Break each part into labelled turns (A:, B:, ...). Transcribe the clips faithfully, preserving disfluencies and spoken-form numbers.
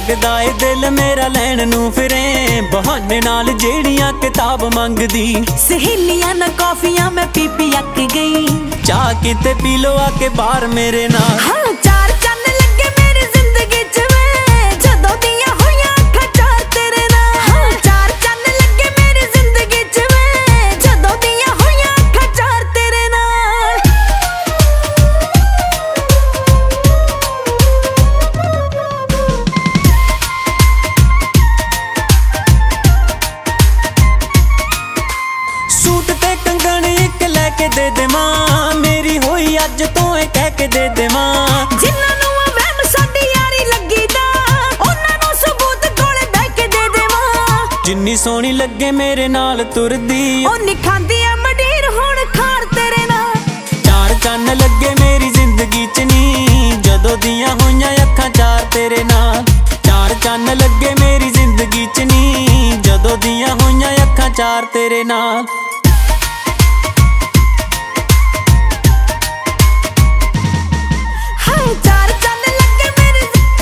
A: लगदा ए दिल मेरा लैण नूं फिरे बहाने नाल जेड़ियां किताब मंगदी।
B: सहेलियां ना कॉफियां मैं पी पी अक गई।
A: चाह किते पी लो आके बाहर मेरे नाल।
B: हाँ चार चन्न लगे मेरी जिंदगी च वे जदों दियां होईयां अखां चार तेरे नाल। हाँ चार चन्न लगे मेरी जिंदगी च वे जदों दियां होईयां अखां चार तेरे नाल।
A: सूट ते कंगन इक लैके दे देवां मेरी होई अज तो ए कह के दे देवां।
B: जिन्हां नूं वहम साडी यारी लगी दा उन्हां नूं सबूत कोले बैठ के दे देवां।
A: जिन्नी सोहनी लगे मेरे नाल तुरदी
B: ओ निखांदी ऐ मडीर हुण खार तेरे नाल।
A: चार चन्न लगे मेरी जिंदगी च नी जदों दियां होईयां अखां चार तेरे नाल। चार चन्न लगे मेरी जिंदगी च नी जदों दियां होईयां अखां चार तेरे नाल।
B: चार चन्न लगे मेरी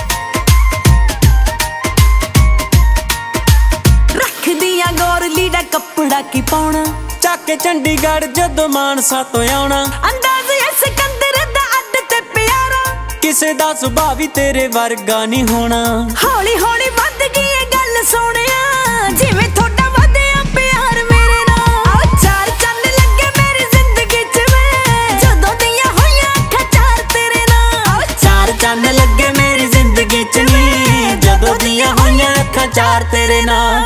B: रख दिया गौर लीड़ा कपड़ा की पाउणा।
A: चाके चंडीगढ़ जदों मानसा तो आउणा।
B: अंदाज इस कंदर दा अड्ड ते प्यारा
A: किसे दा सुभाऽ भी तेरे वर्गा नहीं होना।
B: हौली हौली वध गई ए गल सोहणिया जिवें थोड़ा वधिया प्यार मेरे नाल। चार चन्न लगे मेरी जिंदगी च वे जदों दियां होईयां अखां चार तेरे नाल।
A: चार चन्न लगे मेरी जिंदगी च नी जदों दियां होईयां अखां चार तेरे नाल।